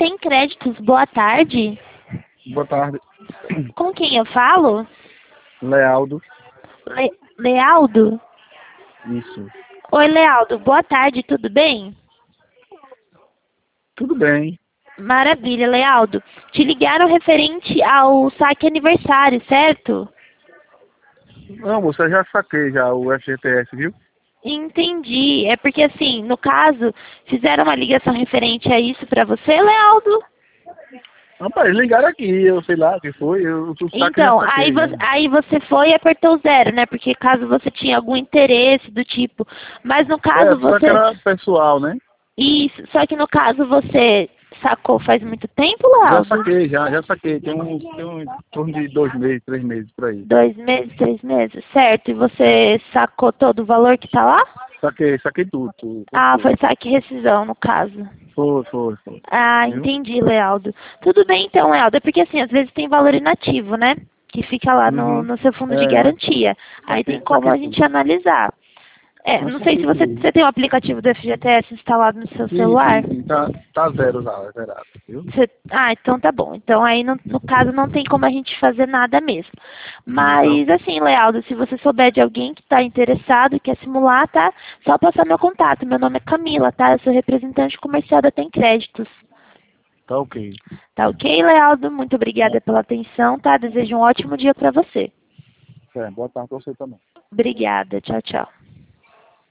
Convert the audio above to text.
Tem Créditos, boa tarde. Boa tarde. Com quem eu falo? Lealdo. Lealdo? Isso. Oi, Lealdo, boa tarde, tudo bem? Tudo bem. Maravilha, Lealdo. Te ligaram referente ao saque aniversário, certo? Não, você já saquei já o FGTS, viu? Entendi. É porque assim, no caso, fizeram uma ligação referente a isso pra você, Lealdo? Rapaz, ligaram aqui, eu sei lá o que foi, o saque já Então, saquei, né? aí você foi e apertou zero, né? Porque caso você tinha algum interesse do tipo. Mas no caso Só que você. era pessoal, né? Isso, só que no caso você sacou faz muito tempo, Já Lealdo? saquei, já saquei. Tem um em torno de 2 meses, 3 meses por aí. 2 meses, 3 meses, certo? E você sacou todo o valor que tá lá? Saquei tudo, Ah, tudo. foi saque e rescisão, no caso. Foi. Ah, Viu? entendi, Lealdo. Tudo bem então, Lealdo. É porque assim, às vezes tem valor inativo, né? Que fica lá no, Uhum. no seu fundo de É, garantia. Aí tem como saquei a tudo. gente analisar. É, Mas não sei saquei se tudo. você tem o aplicativo do FGTS instalado no seu Sim, celular. sim, sim. Tá zero já, zerado, viu? Então tá bom. Então aí no caso não tem como a gente fazer nada mesmo. Tá Mas ok. assim, Lealdo, se você souber de alguém que está interessado, quer simular, tá? Só passar meu contato. Meu nome é Camila, tá? Eu sou representante comercial da Tem Créditos. Tá ok. Tá ok, Lealdo? Muito obrigada pela atenção, tá? Desejo um ótimo dia para você. Boa tarde pra você também. Obrigada. Tchau, tchau.